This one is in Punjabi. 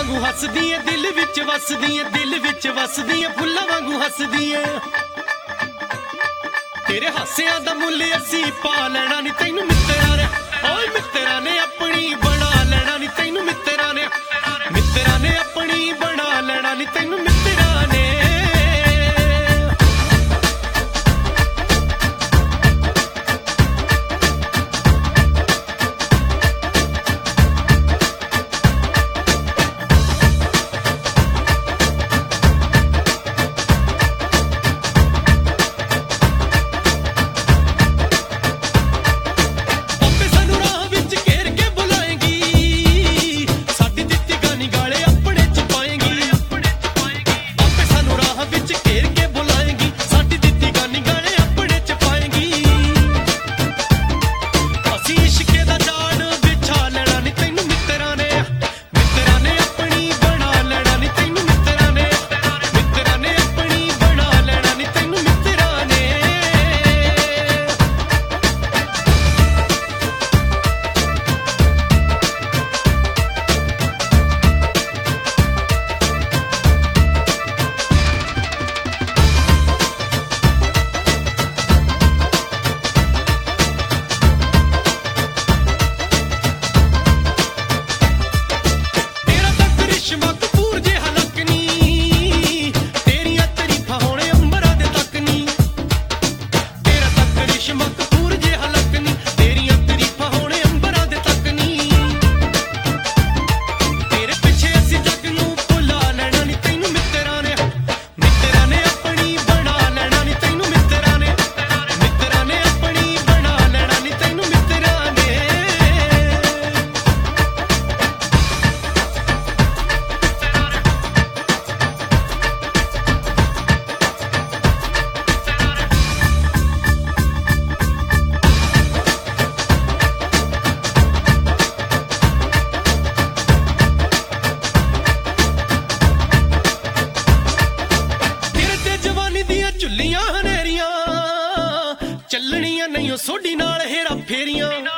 ਵਾਂਗੂ ਹੱਸਦੀ ਏ ਦਿਲ ਵਿੱਚ ਵਸਦੀ ਏ, ਦਿਲ ਵਿੱਚ ਵਸਦੀ ਏ ਫੁੱਲਾਂ ਵਾਂਗੂ ਹੱਸਦੀ ਏ। ਤੇਰੇ ਹਾਸਿਆਂ ਦਾ ਮੁੱਲ ਅਸੀਂ ਪਾ ਲੈਣਾ ਨੀ ਤੈਨੂੰ ਮਿੱਤਰਾਂ ਨੇ, ਓਏ ਮਿੱਤਰਾਂ ਨੇ ਆਪਣੀ ਬਣਾ ਲੈਣਾ ਨੀ ਤੈਨੂੰ ਮਿੱਤਰਾਂ ਨੇ, ਮਿੱਤਰਾਂ ਨੇ ਆਪਣੀ ਬਣਾ ਲੈਣਾ ਨੀ ਤੈਨੂੰ ਮਿੱਤਰਾਂ ਨੇ। ਚੱਲਣੀਆਂ ਨਹੀਂ ਸੋਢੀ ਨਾਲ ਹੇਰਾ ਫੇਰੀਆਂ।